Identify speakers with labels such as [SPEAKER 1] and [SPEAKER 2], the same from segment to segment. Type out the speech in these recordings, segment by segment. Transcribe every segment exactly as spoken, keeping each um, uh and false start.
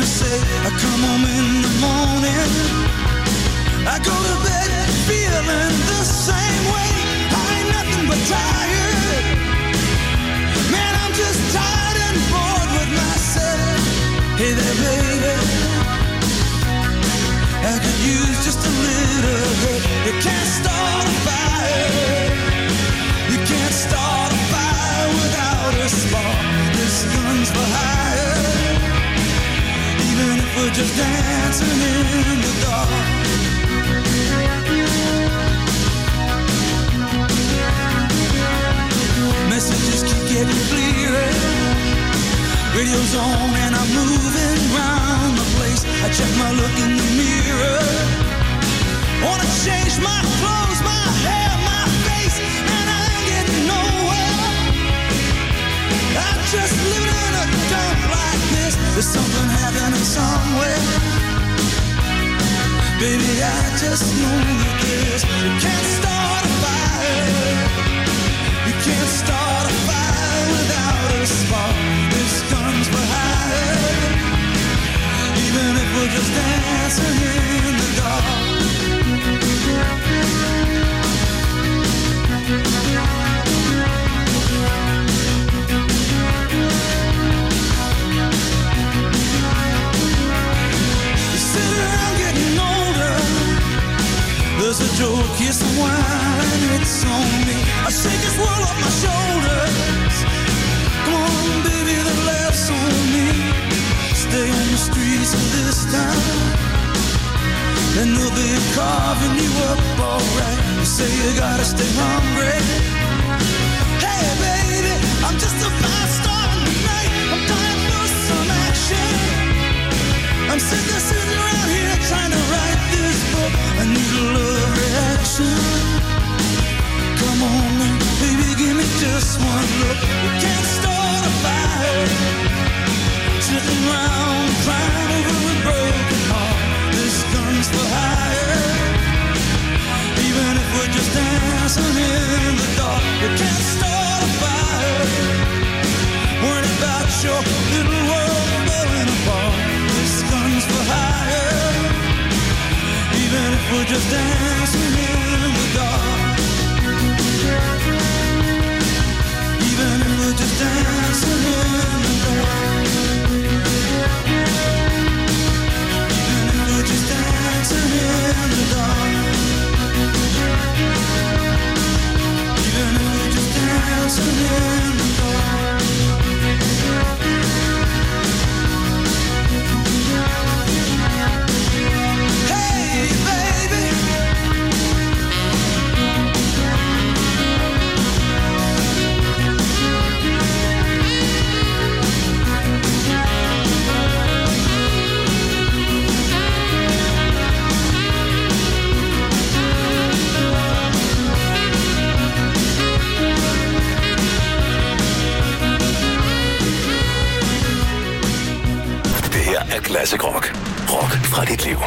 [SPEAKER 1] to say I come home in the morning, I go to bed feeling the same way. I ain't nothing but tired. Man, I'm just tired and bored with myself. Hey there, baby, I could use just a little help. You can't start a fire. You can't start a fire without a spark. This gun's for hire. Even if we're just dancing in the dark. Messages keep getting clearer. Radio's on and I'm moving round the place. I check my look in the mirror. Wanna change my clothes, my hair, my face, and I ain't getting nowhere. I'm just living in a dump like this. There's something happening somewhere. Baby, I just know that this. You can't start a fire. You can't start a fire without a spark. This gun's for hire. Even if we're just dancing in the dark. You sit around getting older. There's a joke, here's some wine, it's on me. I shake this world off my shoulders. Come on, baby, the laughs on me. Stay on the streets of this town, and they'll be carving you up alright. You say you gotta stay hungry. Hey, baby, I'm just a fast star tonight. I'm dying for some action. I'm sick of sitting around here trying to write this book. I need a love reaction. Come on now, baby, give me just one look. You can't start a fire sitting around crying over a broken heart. This gun's for hire. Even if we're just dancing in the dark. You can't start a fire worrying about your little world falling apart. This gun's for hire. Even if we're just dancing in the dark. Even if we're just dancing in the dark. Even if we're just dancing in the dark. Even if we're just dancing in the dark. Hey, baby.
[SPEAKER 2] Er Classic Rock. Rock fra dit liv.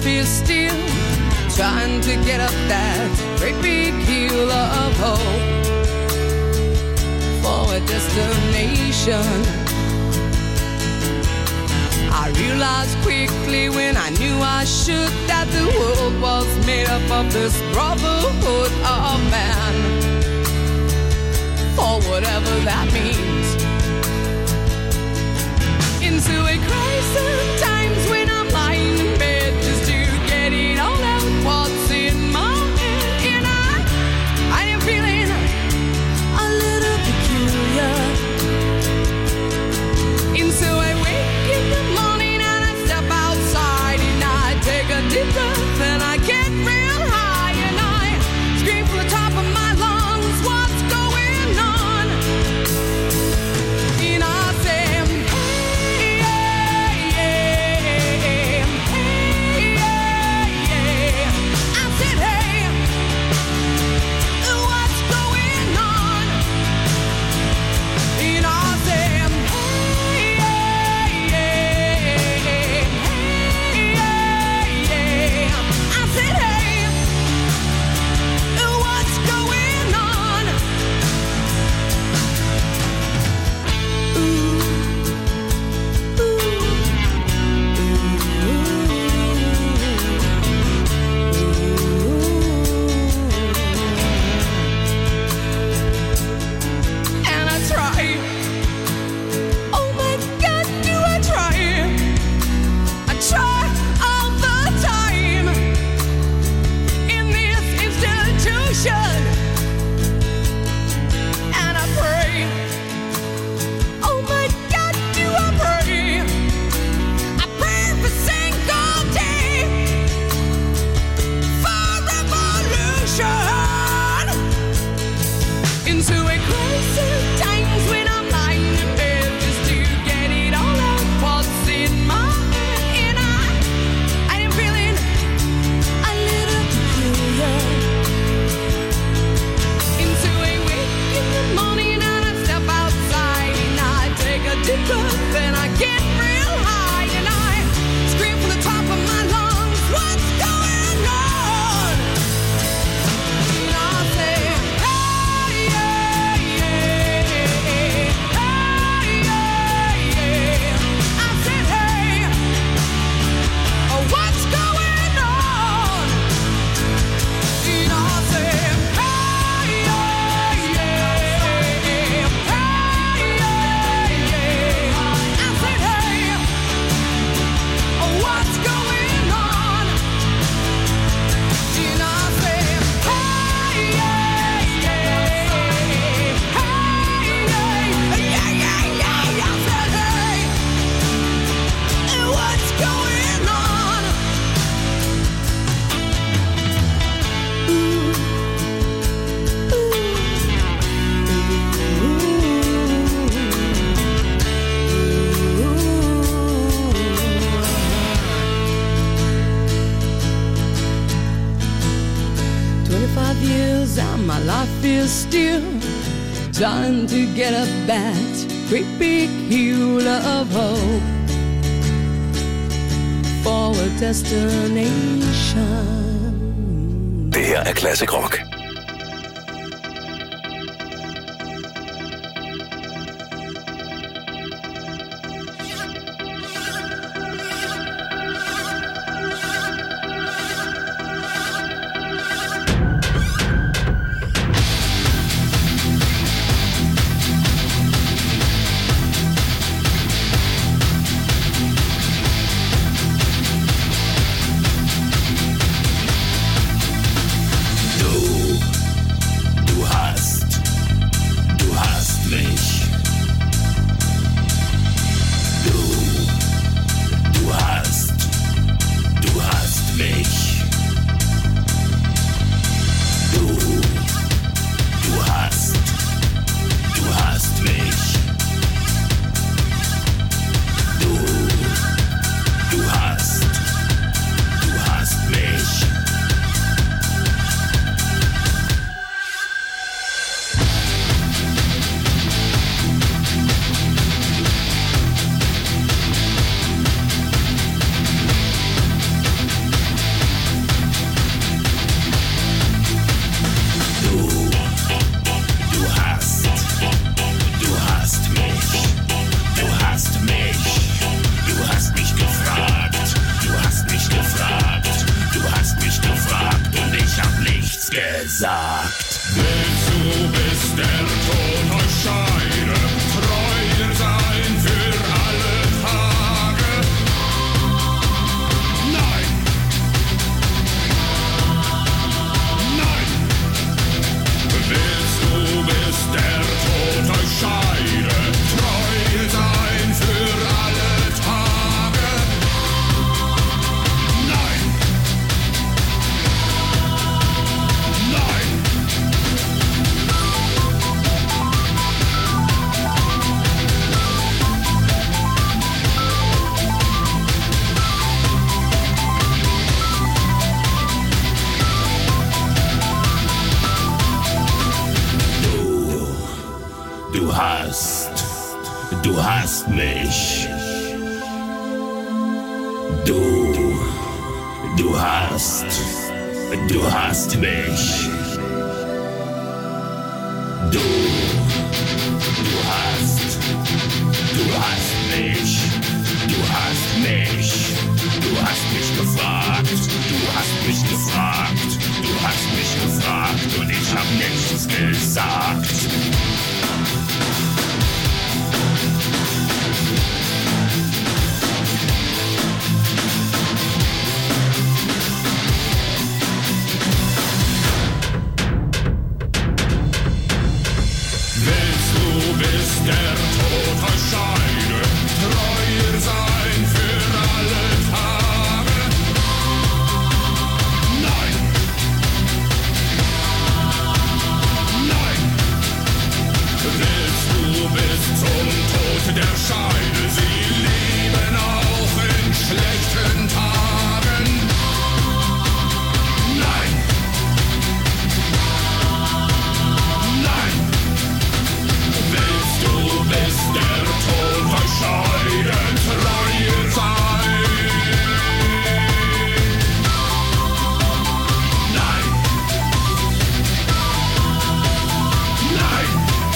[SPEAKER 3] feels still, trying to get up that great big hill of hope for a destination. I realized quickly when I knew I should that the world was made up of this brotherhood of man, or whatever that means. Into a crisis, times when I'm lying in bed just to get it all out what's in my head. And I, I am feeling a little peculiar. And so I wake in the morning and I step outside and I take a deep breath and I get real high and I scream from the top of my lungs, what's going on? And I say, trying to get up that great big hill of hope for a destination.
[SPEAKER 2] Det her er Classic Rock.
[SPEAKER 1] No.
[SPEAKER 2] gefragt.
[SPEAKER 4] Willst du bis der Tod euch scheide, treu sein für alle Tage? Nein! Nein! Willst du bis der Tod euch scheide, treu sein für alle Tage? Nein! Nein!
[SPEAKER 2] Du hast, du hast mich. Du, du hast, du hast mich. Du, du hast, du hast mich. Du hast mich. Du hast mich gefragt. Du hast mich gefragt. Du hast mich gefragt und ich hab nichts gesagt.
[SPEAKER 4] Bis der Tod euch scheide, treuer sein für alle Tage. Nein! Nein! Willst du bis zum Tod der Scheide sie lieben auch in schlechten Tagen? Nein! Nein! Willst du bis der Tod euch scheide, treu sein? Nein! Nein!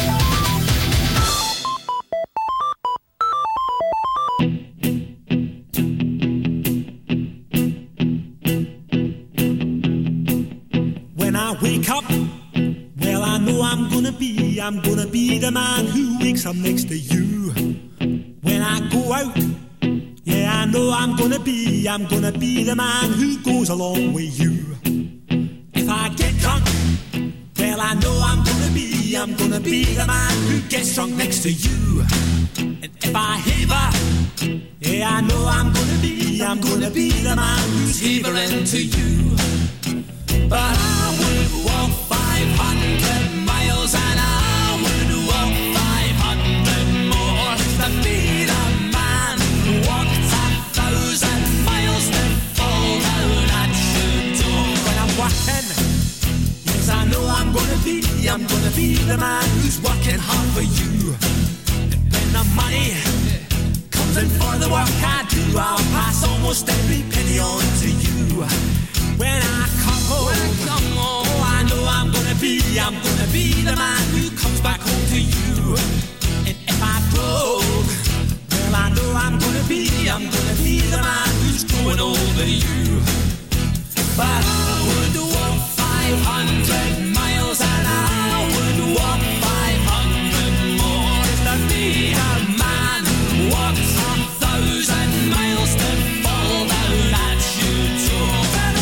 [SPEAKER 1] When I wake up, well, I know I'm gonna be, I'm gonna be the man who wakes up next to you. When I go out, yeah, I know I'm gonna be, I'm gonna be the man who goes along with you. If I get drunk, well, I know I'm gonna be, I'm gonna be the man who gets drunk next to you. And if I heaver, yeah, I know I'm gonna be, I'm gonna be the man who's heavering to you. But I would walk five hundred miles and I would walk five hundred more to be the man who walked a thousand miles to fall down at your door. When I'm walking, yes, I know I'm gonna be, I'm gonna be the man who's working hard for you. And when the money comes in for the work I do, I'll pass almost every penny on to you. When I come home, when I come home, oh, I know I'm gonna be, I'm gonna be the man who comes back home to you. And if I broke, well, I know I'm gonna be, I'm gonna be the man who's going over you. But I would walk five hundred miles and I would walk five hundred more to be the man who walks a thousand miles to fall down at your door.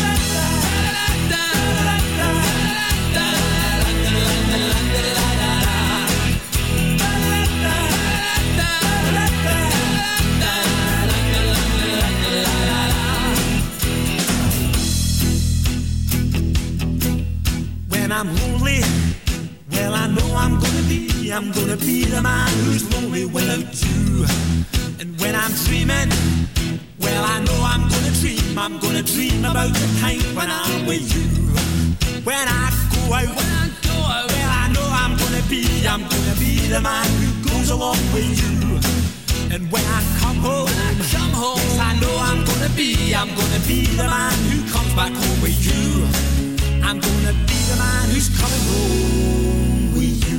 [SPEAKER 1] When I'm lonely, well, I know I'm gonna be, I'm gonna be the man who's lonely without you. And when I'm dreaming, well, I know I'm gonna dream, I'm gonna dream about the time when I'm with you. When I go out, when I go out, well, I know I'm gonna be, I'm gonna be the man who goes along with you. And when I come home, when I come home, yes, I know I'm gonna be, I'm gonna be the man who comes back home with you. I'm gonna be the man who's coming home with you.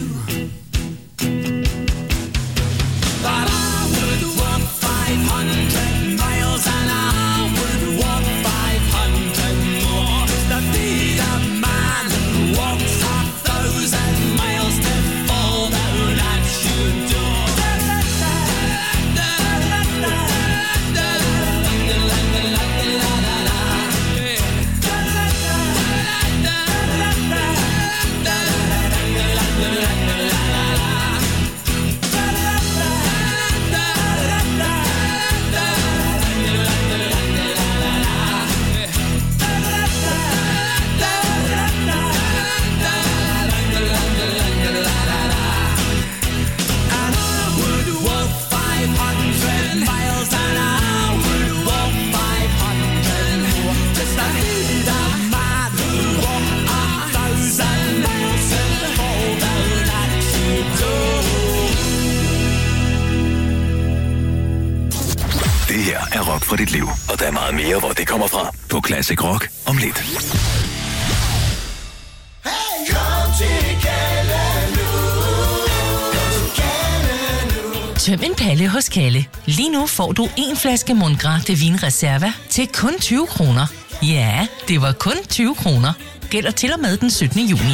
[SPEAKER 1] But I would walk five hundred miles and I would walk five hundred more to be the man who walks
[SPEAKER 5] dit liv. Og der er meget mere, hvor det kommer fra på Classic Rock om lidt.
[SPEAKER 6] Tøm en palle hos Kalle. Lige nu får du en flaske Mongrand de Vin Reserva til kun tyve kroner. Ja, det var kun tyve kroner. Gælder til og med den syttende juni.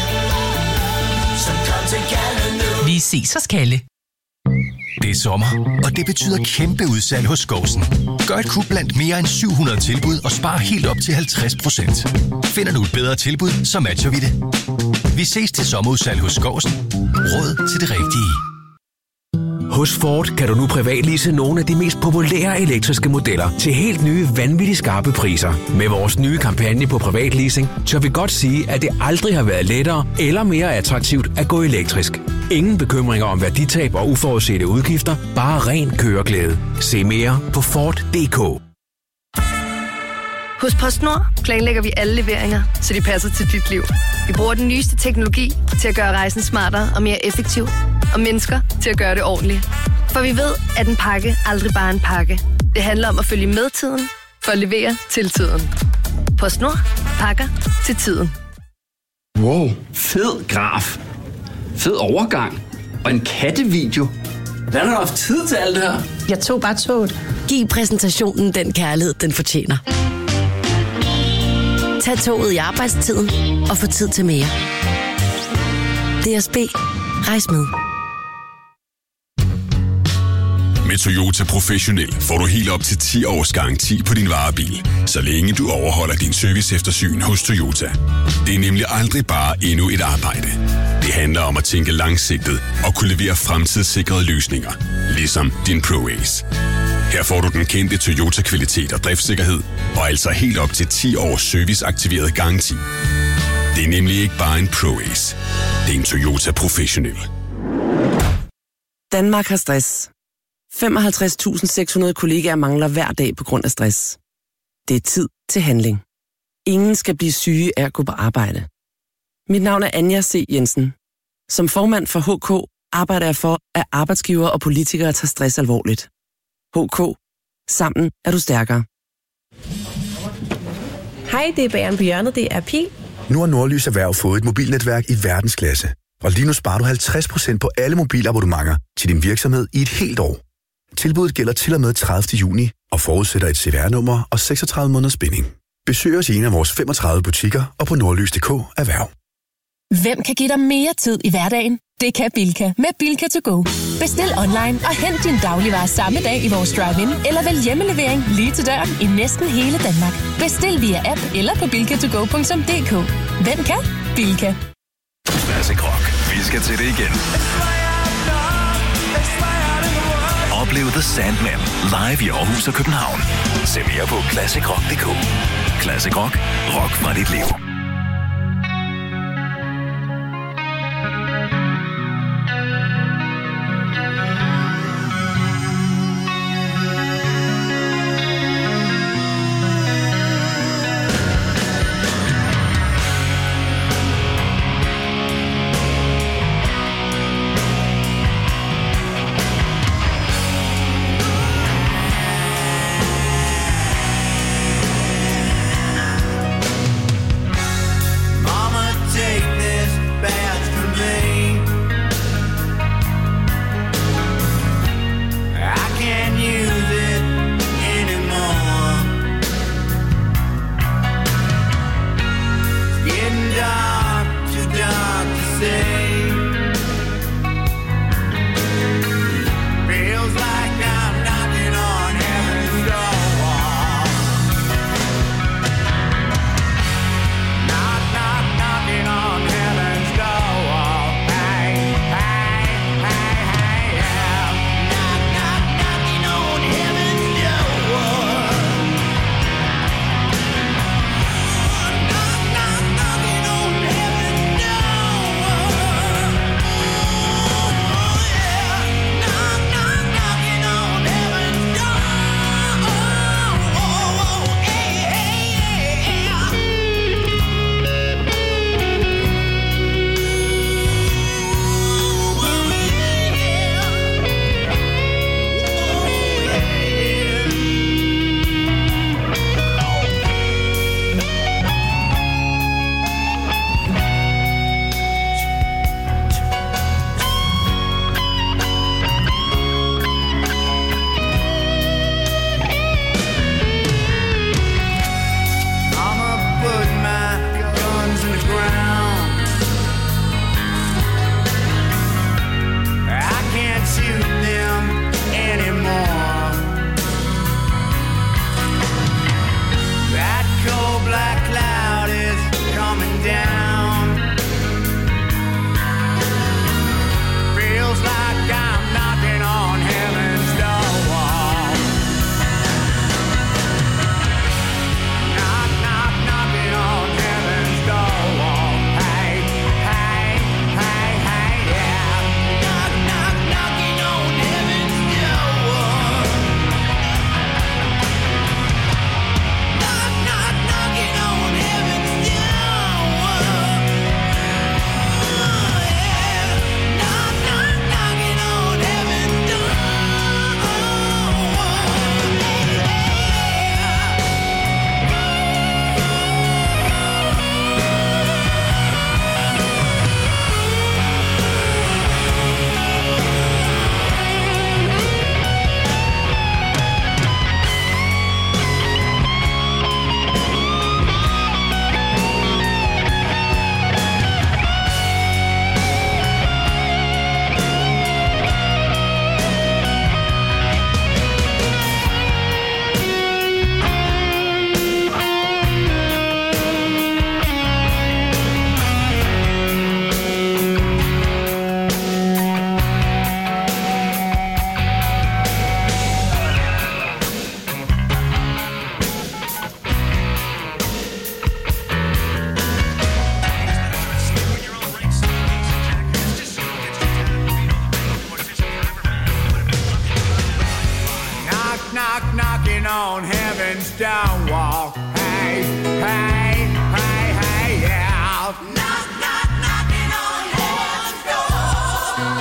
[SPEAKER 6] Vi ses hos Kalle.
[SPEAKER 7] Det er sommer, og det betyder kæmpe udsalg hos Skåsen. Gør et kub blandt mere end syv hundrede tilbud og spar helt op til halvtreds procent. Finder du et bedre tilbud, så matcher vi det. Vi ses til sommerudsalg hos Skåsen. Råd til det rigtige.
[SPEAKER 8] Hos Ford kan du nu privatlease nogle af de mest populære elektriske modeller til helt nye, vanvittigt skarpe priser. Med vores nye kampagne på privatleasing, tør vi godt sige, at det aldrig har været lettere eller mere attraktivt at gå elektrisk. Ingen bekymringer om værditab og uforudsete udgifter, bare ren køreglæde. Se mere på Ford punktum d k.
[SPEAKER 9] Hos PostNord planlægger vi alle leveringer, så de passer til dit liv. Vi bruger den nyeste teknologi til at gøre rejsen smartere og mere effektiv, og mennesker til at gøre det ordentligt. For vi ved, at en pakke aldrig bare er en pakke. Det handler om at følge med tiden, for at levere til tiden. PostNord. Pakker til tiden.
[SPEAKER 10] Wow, fed graf. Fed overgang. Og en kattevideo. Hvordan har du haft tid til alt det her?
[SPEAKER 11] Jeg tog bare toget. Giv præsentationen den kærlighed, den fortjener. Tag toget i arbejdstiden og få tid til mere. D S B. Rejs med.
[SPEAKER 12] Med Toyota Professionel får du helt op til ti års garanti på din varebil, så længe du overholder din service eftersyn hos Toyota. Det er nemlig aldrig bare endnu et arbejde. Det handler om at tænke langsigtet og kunne levere fremtidssikrede løsninger, ligesom din ProAce. Her får du den kendte Toyota-kvalitet og driftssikkerhed, og altså helt op til ti års serviceaktiveret garanti. Det er nemlig ikke bare en ProAce. Det er en Toyota Professionel.
[SPEAKER 13] Danmark har stress. femoghalvtreds tusind seks hundrede kollegaer mangler hver dag på grund af stress. Det er tid til handling. Ingen skal blive syge af at gå på arbejde. Mit navn er Anja C. Jensen. Som formand for H K arbejder jeg for, at arbejdsgivere og politikere tager stress alvorligt. H K. Sammen er du stærkere.
[SPEAKER 14] Hej, det er Bageren på hjørnet. Det er Pil.
[SPEAKER 15] Nu har Nordlys Erhverv fået et mobilnetværk i verdensklasse. Og lige nu sparer du halvtreds procent på alle mobilabonnementer til din virksomhed i et helt år. Tilbuddet gælder til og med tredivte juni og forudsætter et C V R-nummer og seksogtredive måneders binding. Besøg os i en af vores femogtredive butikker og på nordlys punktum d k erhverv.
[SPEAKER 16] Hvem kan give dig mere tid i hverdagen? Det kan Bilka med Bilka to go. Bestil online og hent din dagligvarer samme dag i vores drive-in, eller vælg hjemmelevering lige til døren i næsten hele Danmark. Bestil via app eller på bilka to go punktum d k. Hvem kan? Bilka.
[SPEAKER 5] Classic Rock. Vi skal til det igen. Oplev The Sandman live i Aarhus og København. Se mere på classic rock punktum d k. Classic Rock. Rock fra dit liv.
[SPEAKER 4] Stonewall. Hey, hey, hey, hey, yeah. Knock, knock, knocking on heaven's door.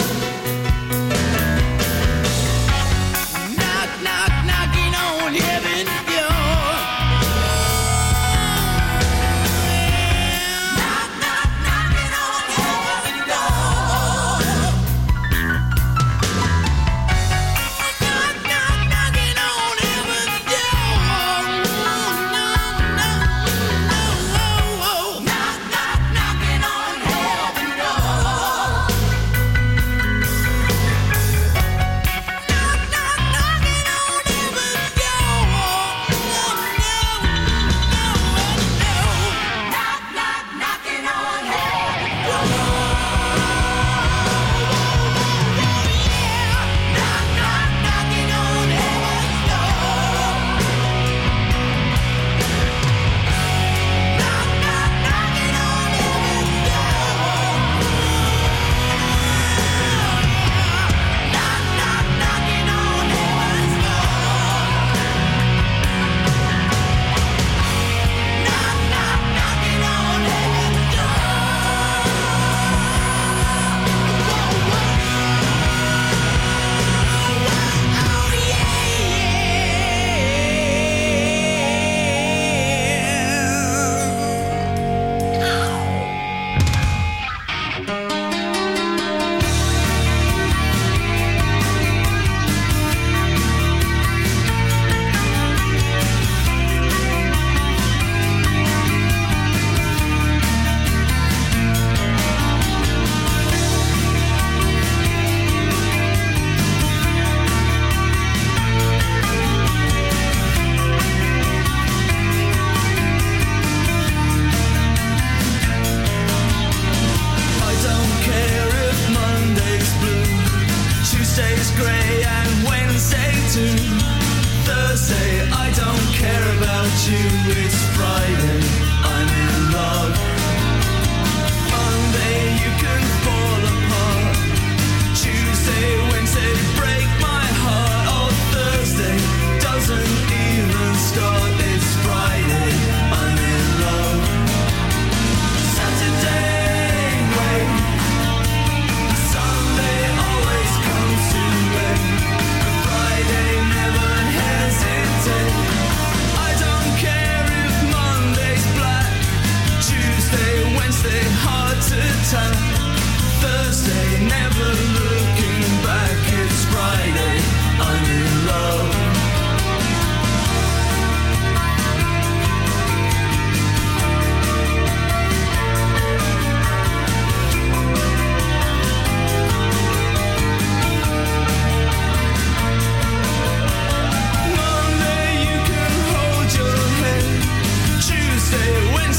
[SPEAKER 4] Knock, knock, knocking on heaven's door. Knock, knock, knocking on heaven's door. Knock, knock, knocking on heaven's door.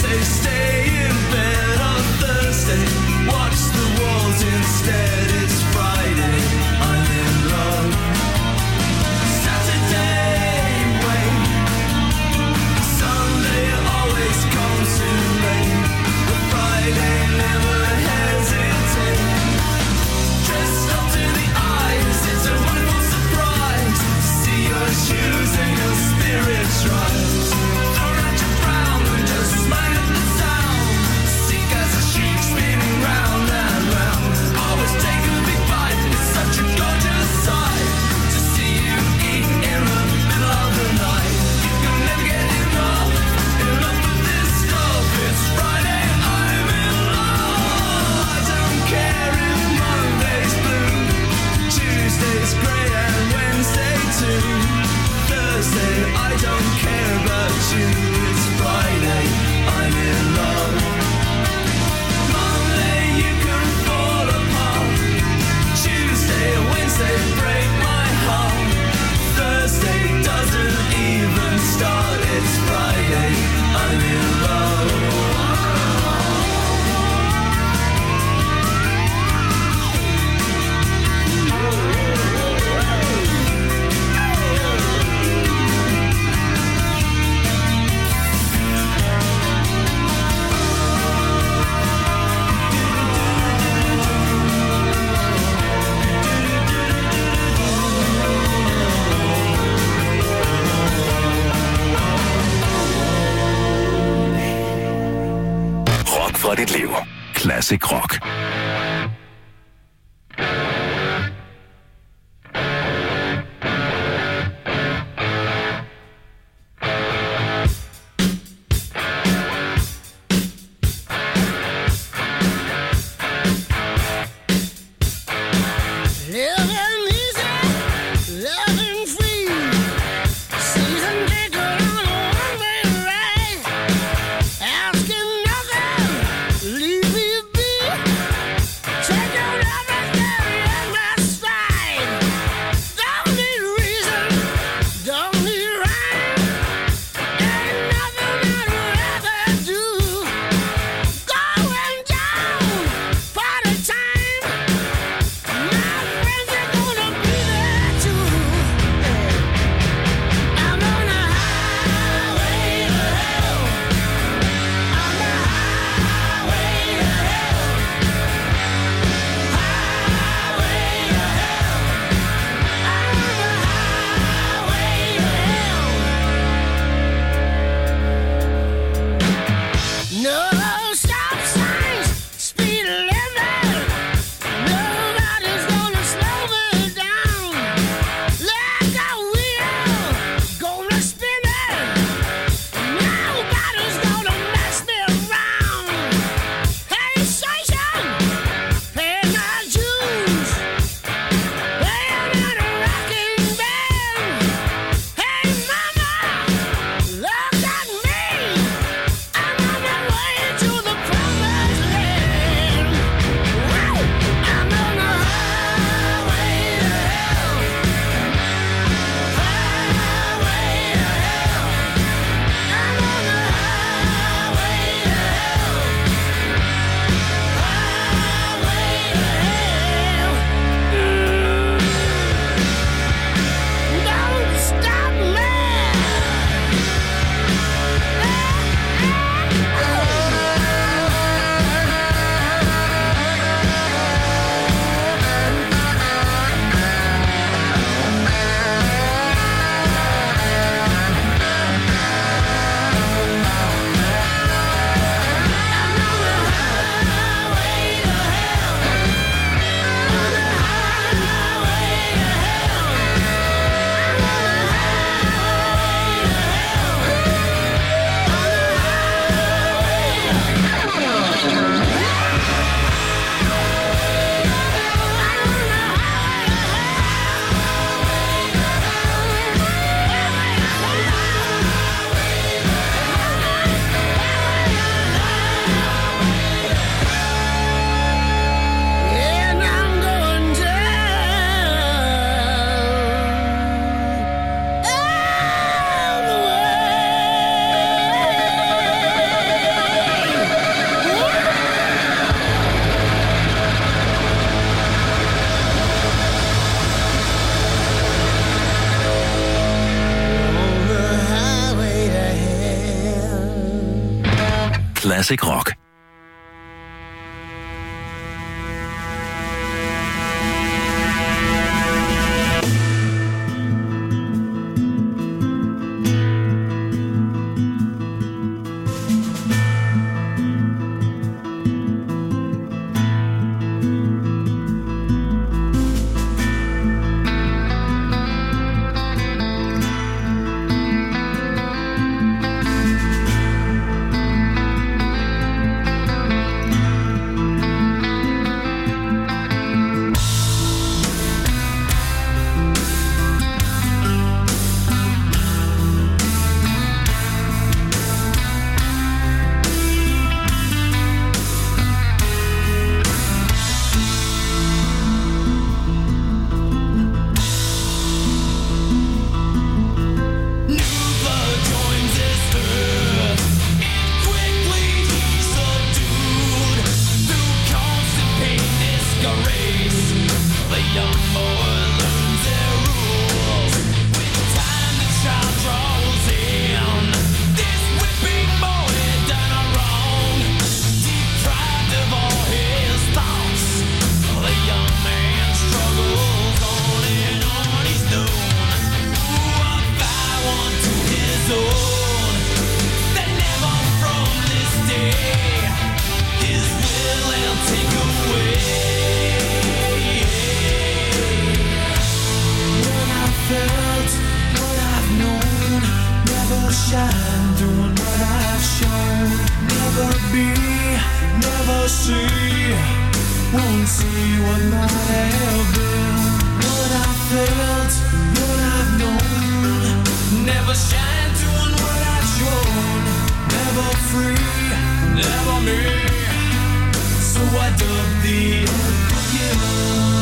[SPEAKER 4] Stay in bed on Thursday. Watch the walls instead. It's
[SPEAKER 5] Classic Rock. Classic Rock.
[SPEAKER 1] see what might have been. What I felt, what I've known. Never shine doing what I've shown. Never free, never me. So I dug the unforgiven.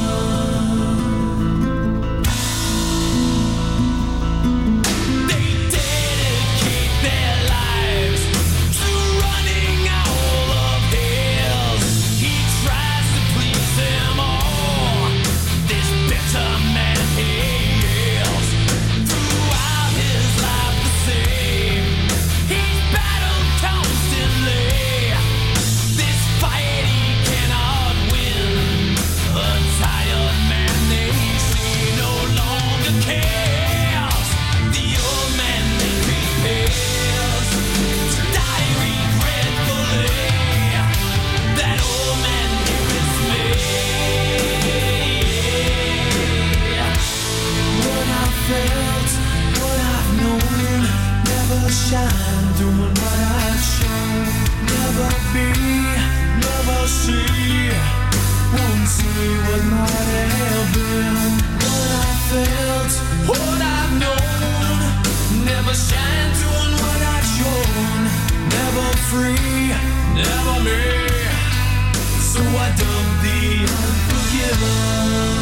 [SPEAKER 1] Shine, doing what I've shown. Never be, never see. Won't see what might have been. What I felt, what I've known. Never shine, doing what I've shown. Never free, never me. So I dug the unforgiven.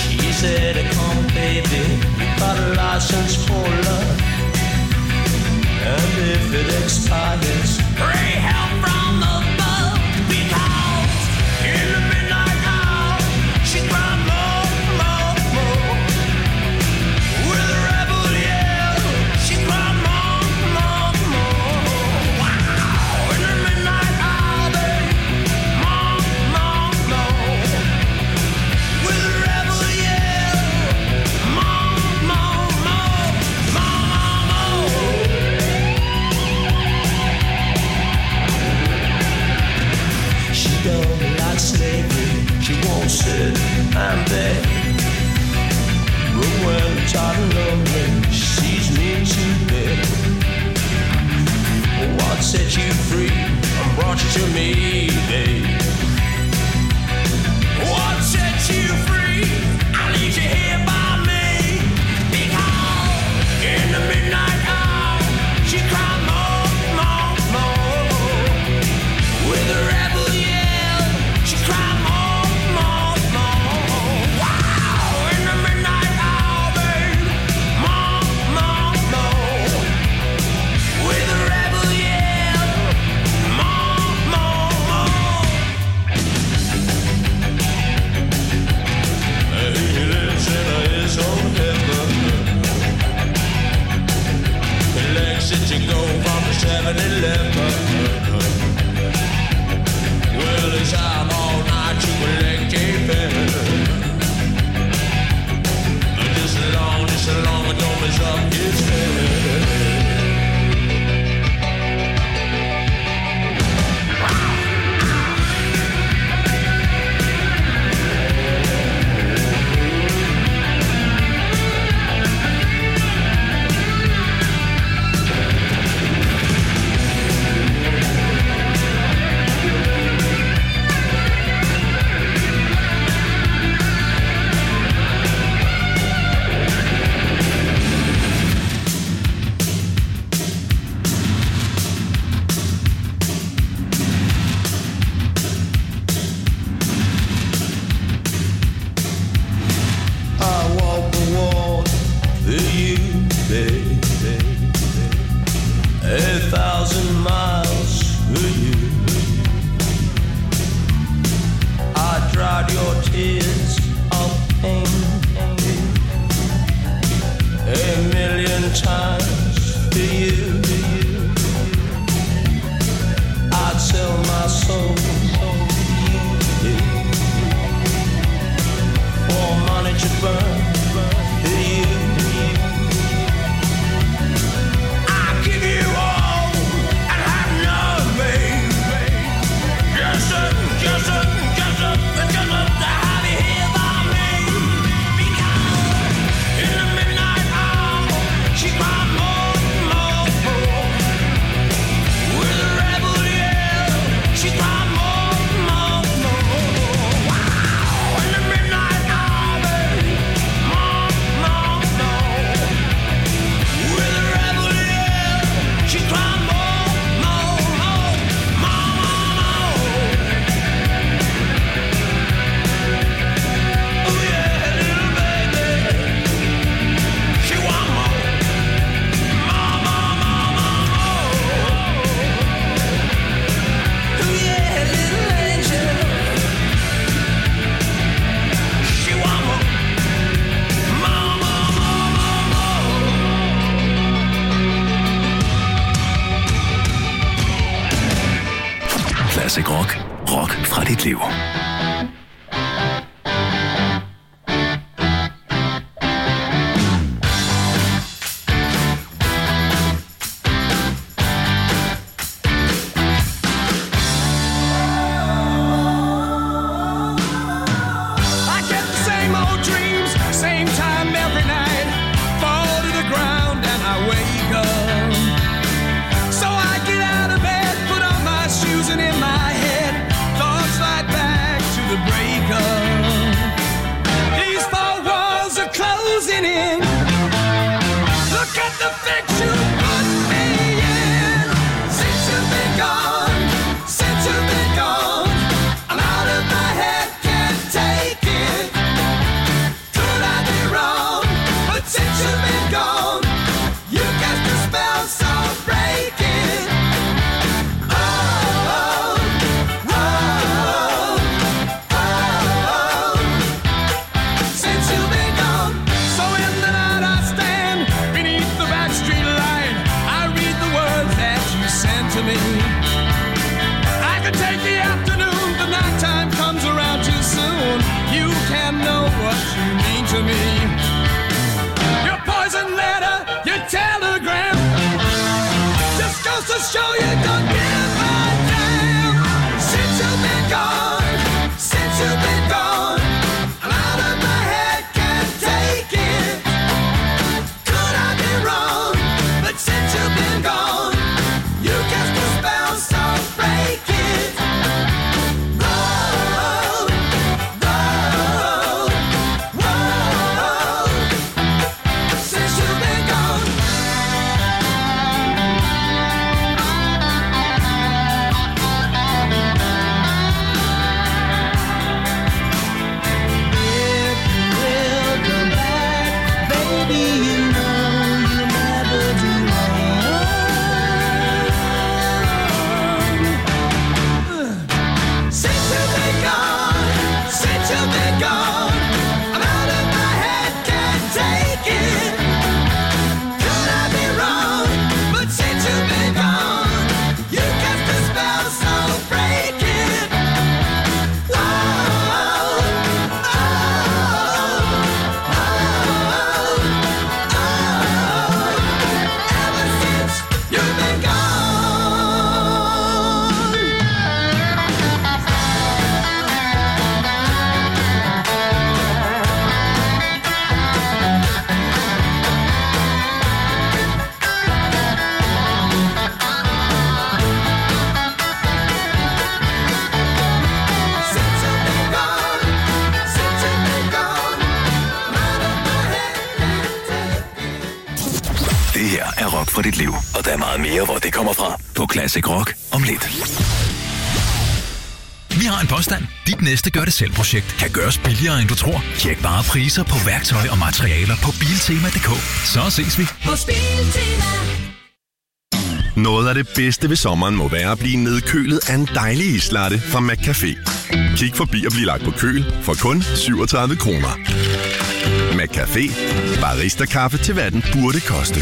[SPEAKER 1] said, come baby, got a license for love. And if it expires, pray help from above, because in the midnight hour she cried more, more, more. With a rebel yell, she cried more, more, more. Wow! In the midnight hour, babe, more, more, more. With a rebel yell, more, more, more, more, more. She don't like slavery, she won't sit and beg. But when tired and lonely, she sees me to bed. What set you free and brought you to me, babe? What set you free? I need you here by me. Because in the midnight hour, she cried more, more, more. With a rebel yell, she cried more, more, more. Wow! In the midnight hour, babe, more, more, more. With a rebel yell, more, more, more. He lives in his own heaven. He likes it to go from the seven eleven. Well, he's out all night to collect a bill. Just as long, just as long as don't mess up his head. I walk the wall for you, baby. A thousand miles for you. I dried your tears of pain a million times for you. I'd sell my soul for money to burn for you. I give you all and have none, babe. Just a, just a, just a, just a, to have you here by me. Because in the midnight hour, she cried more, more, more. With a rebel yell, she cried more, more, more. Wow! In the midnight hour, babe, more, more, more. With a rebel yell, she cried more, more, more, more, more. Oh yeah, little baby, she want more, more, more, more, more, more. Oh yeah, little angel, she want more, more, more, more, more, more.
[SPEAKER 5] Classic Rock. Rock fra dit liv.
[SPEAKER 1] I get the same old dreams, same time every night. Fall to the ground and I wake up. So I get out of bed, put on my shoes, and in my head, thoughts like back I could take the afternoon, the nighttime comes around too soon. You can't know what you mean to me. Your poison letter, your telegram, just goes to show you don't give a damn. Since you've been gone, since you've been gone, I'm out of my head, can't take it. Could I be wrong? But since you've been gone, you cast a spell, so break it. Whoa, whoa, whoa. Since you've been gone. If you will come back, baby, you know you'll never do wrong. Since you've been gone, since you've been gone, I'm out of my head, can't take it. Could I be wrong? But since you've been gone, you cast a spell, so break it. Oh, oh, oh, oh. Ever since you've been gone. Since you've been gone, since you've been gone, I'm out of my head, can't take it.
[SPEAKER 5] Det her er Rock for dit liv, og der er meget mere, hvor det kommer fra på Classic Rock om lidt. Vi har en påstand. Dit næste gør-det-selv-projekt kan gøres billigere, end du tror. Tjek bare priser på værktøj og materialer på biltema punktum d k. Så ses vi.
[SPEAKER 1] Hos Biltema.
[SPEAKER 17] Noget af det bedste ved sommeren må være at blive nedkølet af en dejlig islatte fra McCafé. Kig forbi og bliv lagt på køl for kun syvogtredive kroner. McCafé. Barista-kaffe til hvad den burde koste.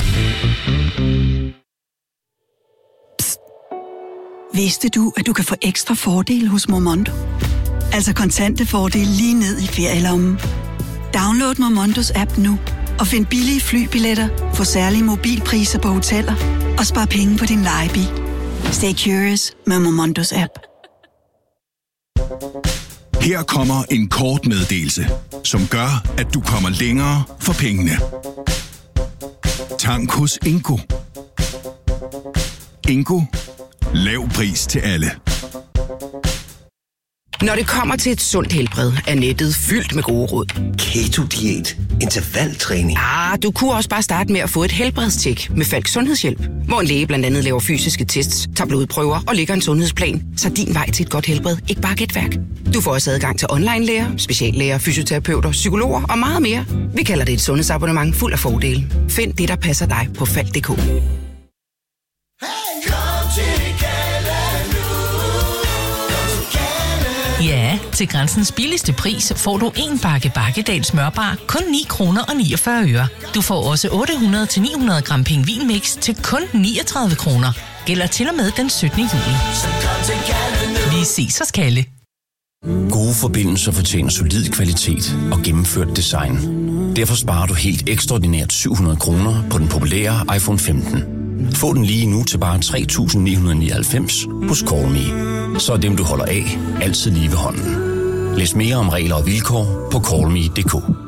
[SPEAKER 18] Vidste du, at du kan få ekstra fordele hos Momondo? Altså kontante fordele lige ned i ferielommen. Download Momondos app nu og find billige flybilletter, få særlige mobilpriser på hoteller og spar penge på din lejebil. Stay curious med Momondos app.
[SPEAKER 19] Her kommer en kort meddelelse, som gør, at du kommer længere for pengene. Tank hos Ingo. Ingo. Lav pris til alle.
[SPEAKER 20] Når det kommer til et sundt helbred, er nettet fyldt med gode råd.
[SPEAKER 21] Keto-diæt, intervaltræning.
[SPEAKER 20] Ah, du kunne også bare starte med at få et helbredstjek med Falk Sundhedshjælp, hvor en læge blandt andet laver fysiske tests, tager blodprøver og lægger en sundhedsplan, så din vej til et godt helbred ikke bare er gætværk. Du får også adgang til online-læger, speciallæger, fysioterapeuter, psykologer og meget mere. Vi kalder det et sundhedsabonnement fuld af fordele. Find det, der passer dig på falk punktum d k.
[SPEAKER 6] Ja, til Grænsens billigste pris får du en bakke Bakkedal smørbar kun ni kroner og niogfyrre øre. Du får også otte hundrede til ni hundrede gram pingvinmix til kun niogtredive kroner. Gælder til og med den syttende juli. Vi ses hos Kalle.
[SPEAKER 22] Gode forbindelser fortjener solid kvalitet og gennemført design. Derfor sparer du helt ekstraordinært syv hundrede kroner på den populære iPhone femten. Få den lige nu til bare tre tusind ni hundrede nioghalvfems hos Callme. Så er dem, du holder af, altid lige ved hånden. Læs mere om regler og vilkår på callme punktum d k.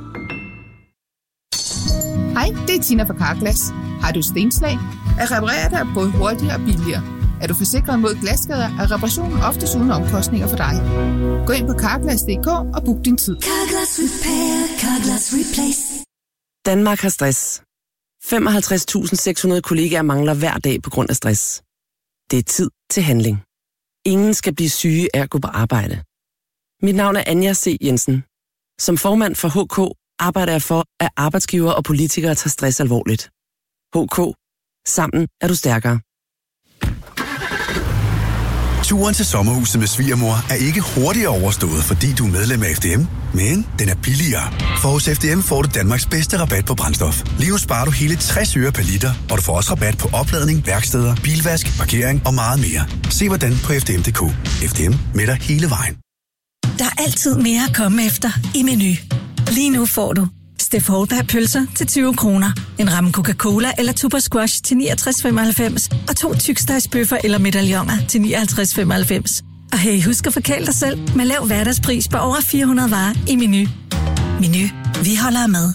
[SPEAKER 23] Hej, det er Tina fra Carglass. Har du stenslag? At reparere dig både hurtigere og billigere. Er du forsikret mod glasskader, er reparationen oftest uden omkostninger for dig. Gå ind på carglass punktum d k og book din tid.
[SPEAKER 11] Carglass Repair, Carglass Replace.
[SPEAKER 13] Danmark har stress. femoghalvtreds tusind seks hundrede kollegaer mangler hver dag på grund af stress. Det er tid til handling. Ingen skal blive syge af at gå på arbejde. Mit navn er Anja C. Jensen. Som formand for H K arbejder jeg for, at arbejdsgivere og politikere tager stress alvorligt. H K. Sammen er du stærkere.
[SPEAKER 15] Turen til sommerhuset med svigermor er ikke hurtigere overstået, fordi du er medlem af F D M, men den er billigere. For hos F D M får du Danmarks bedste rabat på brændstof. Lige nu sparer du hele tres øre per liter, og du får også rabat på opladning, værksteder, bilvask, parkering og meget mere. Se hvordan på f d m punktum d k. F D M med dig hele vejen.
[SPEAKER 2] Der er altid mere at komme efter i Meny. Lige nu får du Steff Holberg pølser til tyve kroner, en ramme Coca-Cola eller Tuborg Squash til niogtres femoghalvfems og to tykstegsbøffer eller medaljoner til nioghalvtreds femoghalvfems. Og hey, husk at forkæle dig selv med lav hverdagspris på over fire hundrede varer i Meny. Meny. Vi holder med.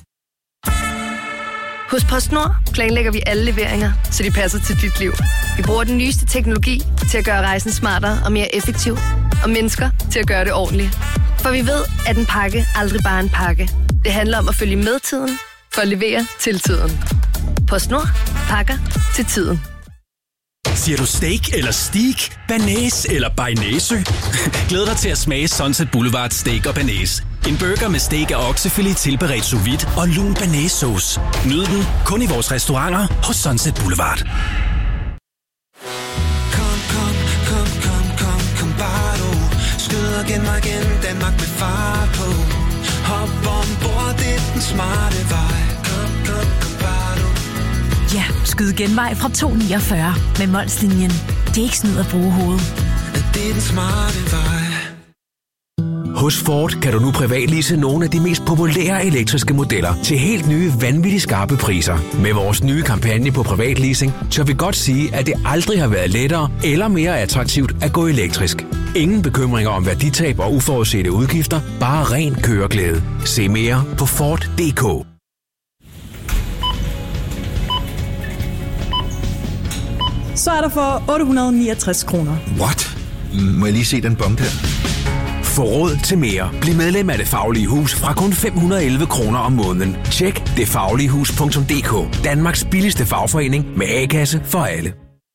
[SPEAKER 9] Hos PostNord planlægger vi alle leveringer, så de passer til dit liv. Vi bruger den nyeste teknologi til at gøre rejsen smartere og mere effektiv, og mennesker til at gøre det ordentligt. For vi ved, at en pakke aldrig bare er en pakke. Det handler om at følge med tiden, for at levere til tiden. PostNord. Pakker til tiden.
[SPEAKER 3] Siger du steak eller steak, banæs eller bearnaisesø? Glæd dig til at smage Sunset Boulevard Steak og Banæs. En burger med steak og oksefilet tilberedt sous vide og lun banæssauce. Nyd den kun i vores restauranter hos Sunset Boulevard.
[SPEAKER 1] Kom, kom, kom, kom, kom, kom bare du. Skyd og genvej igen, Danmark med fart på. Hop ombord, det er den smarte vej. Kom, kom, kom bare du.
[SPEAKER 7] Ja, skyd genvej fra to niogfyrre med Molslinjen. Det er ikke snyd at bruge hovedet.
[SPEAKER 1] Det er den smarte vej.
[SPEAKER 8] Hos Ford kan du nu privatlease nogle af de mest populære elektriske modeller til helt nye, vanvittigt skarpe priser. Med vores nye kampagne på privatleasing, tør vi godt sige, at det aldrig har været lettere eller mere attraktivt at gå elektrisk. Ingen bekymringer om værditab og uforudsete udgifter, bare ren køreglæde. Se mere på Ford punktum d k.
[SPEAKER 24] Så er der for otte hundrede og niogtres kroner.
[SPEAKER 25] What? Må jeg lige se den bump her?
[SPEAKER 8] Få råd til mere. Bliv medlem af Det Faglige Hus fra kun fem hundrede og elleve kroner om måneden. Tjek det faglige hus punktum d k. Danmarks billigste fagforening med A-kasse for alle.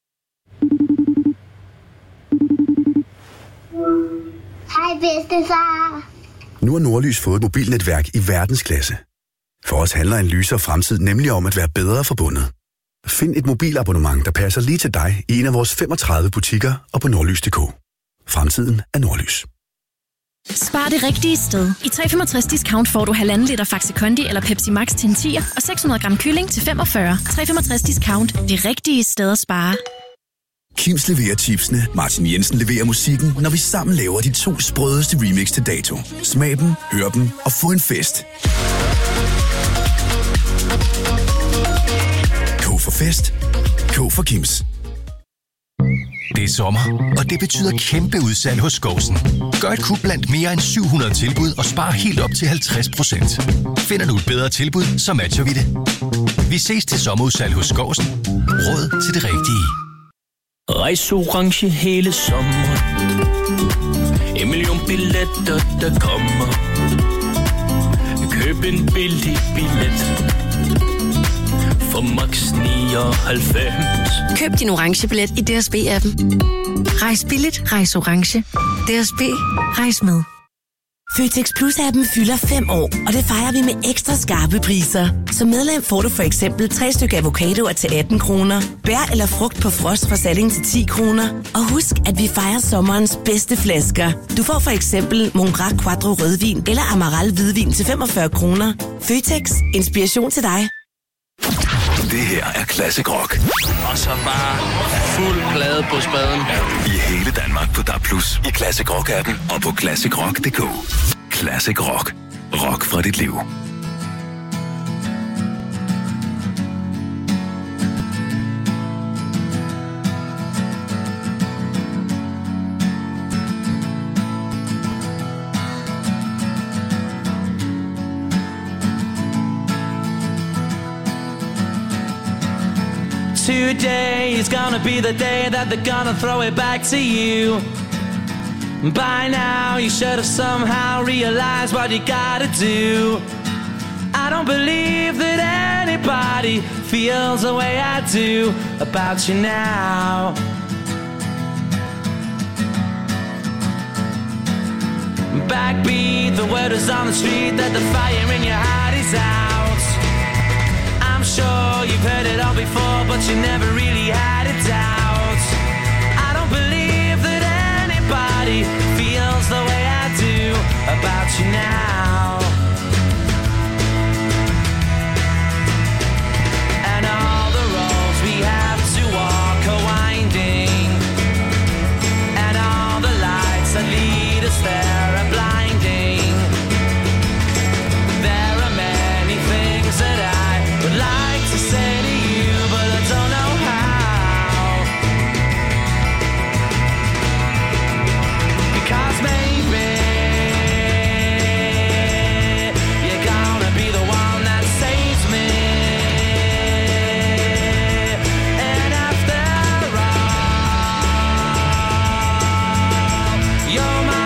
[SPEAKER 26] Hej bedstefar.
[SPEAKER 15] Nu har Nordlys fået et mobilnetværk i verdensklasse. For os handler en lysere fremtid nemlig om at være bedre forbundet. Find et mobilabonnement, der passer lige til dig i en af vores femogtredive butikker og på nordlys punktum d k. Fremtiden er Nordlys.
[SPEAKER 27] Spar det rigtige sted. I tre komma femogtres discount får du halvanden liter Faxe Kondi eller Pepsi Max til en tier og seks hundrede gram kylling til femogfyrre. tre komma femogtres discount. Det rigtige sted at spare.
[SPEAKER 15] Kims leverer chipsene, Martin Jensen leverer musikken, når vi sammen laver de to sprødeste remix til dato. Smag dem, hør dem og få en fest. K for fest. K for Kims.
[SPEAKER 28] Det er sommer, og det betyder kæmpe udsalg hos Skousen. Gør et kub blandt mere end syv hundrede tilbud og spar helt op til halvtreds procent. Finder du et bedre tilbud, så matcher vi det. Vi ses til sommerudsalg hos Skousen. Råd til det rigtige.
[SPEAKER 29] Rejs orange hele sommeren. En million billetter, der kommer. Køb en billig billet for max nioghalvfems.
[SPEAKER 11] Køb din orange billet i D S B-appen. Rejs billigt, rejs orange. D S B, rejs med.
[SPEAKER 30] Føtex Plus-appen fylder fem år, og det fejrer vi med ekstra skarpe priser. Som medlem får du for eksempel tre stykker avocadoer til atten kroner, bær eller frugt på frost fra salling til ti kroner. Og husk, at vi fejrer sommerens bedste flasker. Du får for eksempel Mongrac Quattro rødvin eller Amaral hvidvin til femogfyrre kroner. Føtex, inspiration til dig.
[SPEAKER 5] Det her er Classic Rock.
[SPEAKER 31] Og så bare fuld plade på spaden.
[SPEAKER 5] I hele Danmark på D A B plus, i Classic Rock-appen og på classic rock punktum d k. Classic Rock. Rock fra dit liv.
[SPEAKER 1] Today is gonna be the day that they're gonna throw it back to you. By now you should have somehow realized what you gotta do. I don't believe that anybody feels the way I do about you now. Backbeat, the word is on the street that the fire in your heart is out. I'm sure you've heard it all before, but you never really had a doubt. I don't believe that anybody feels the way I do about you now. And all the roads we have to walk are winding, and all the lights that lead us there are blinding. There are many things that I would like to say to you, but I don't know how. Because maybe you're gonna be the one that saves me. And after all, you're my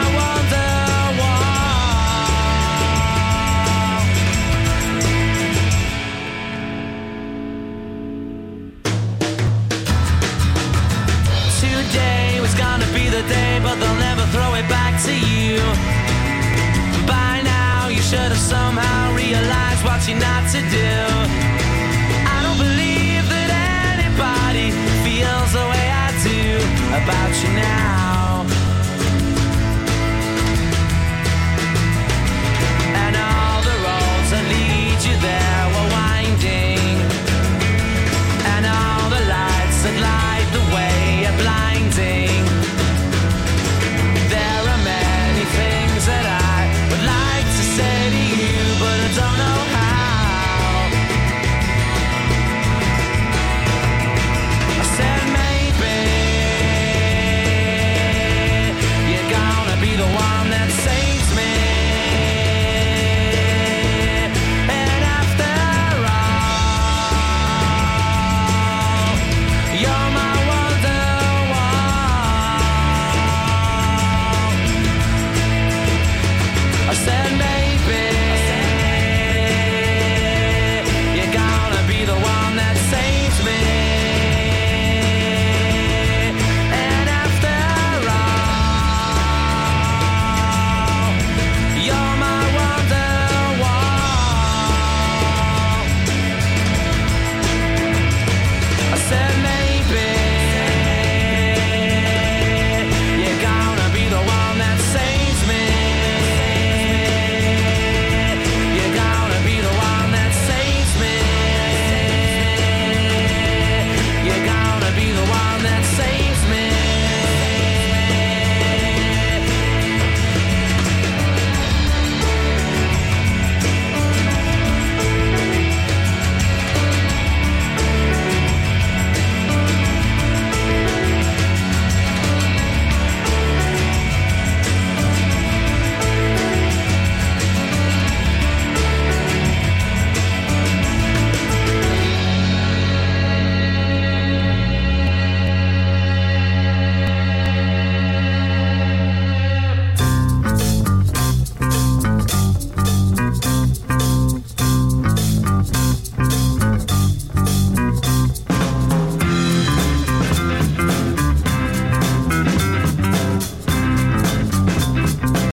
[SPEAKER 1] the day, but they'll never throw it back to you. By now, you should have somehow realized what you're not to do. I don't believe that anybody feels the way I do about you now.